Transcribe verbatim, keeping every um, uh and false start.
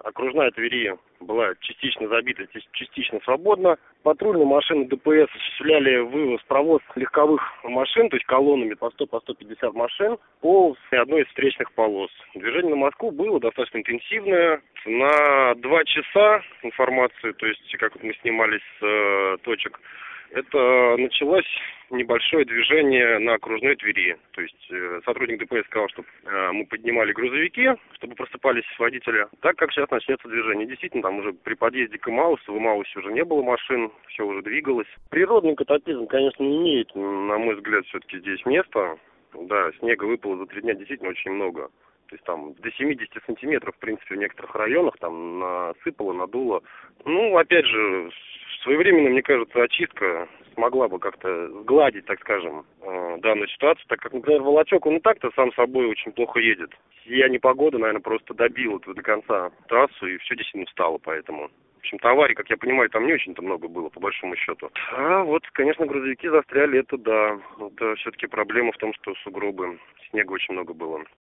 окружная Твери была частично забита, частично свободна. Патрульные машины ДПС осуществляли вывоз, провоз легковых машин, то есть колоннами по сто, по сто пятьдесят машин по одной из встречных полос. Движение на Москву было достаточно интенсивное. На два часа информацию, то есть как мы снимали с э, точек, это началось небольшое движение на окружной Твери. То есть э, сотрудник ДПС сказал, что э, мы поднимали грузовики, чтобы просыпались водители. Так как сейчас начнется движение. Действительно, там уже при подъезде к Имаусу, в Имаусе уже не было машин, все уже двигалось. Природный катаклизм, конечно, не имеет, на мой взгляд, все-таки здесь места. Да, снега выпало за три дня действительно очень много. То есть там до семидесяти сантиметров, в принципе, в некоторых районах там насыпало, надуло. Ну, опять же, своевременно, мне кажется, очистка смогла бы как-то сгладить, так скажем, э, данную ситуацию, так как, например, Волочек, он и так-то сам собой очень плохо едет. Я непогода, наверное, просто добил это до конца трассу, и все действительно встало, поэтому... В общем-то, аварий, как я понимаю, там не очень-то много было, по большому счету. А вот, конечно, грузовики застряли, это да. Это все-таки проблема в том, что сугробы, снега очень много было.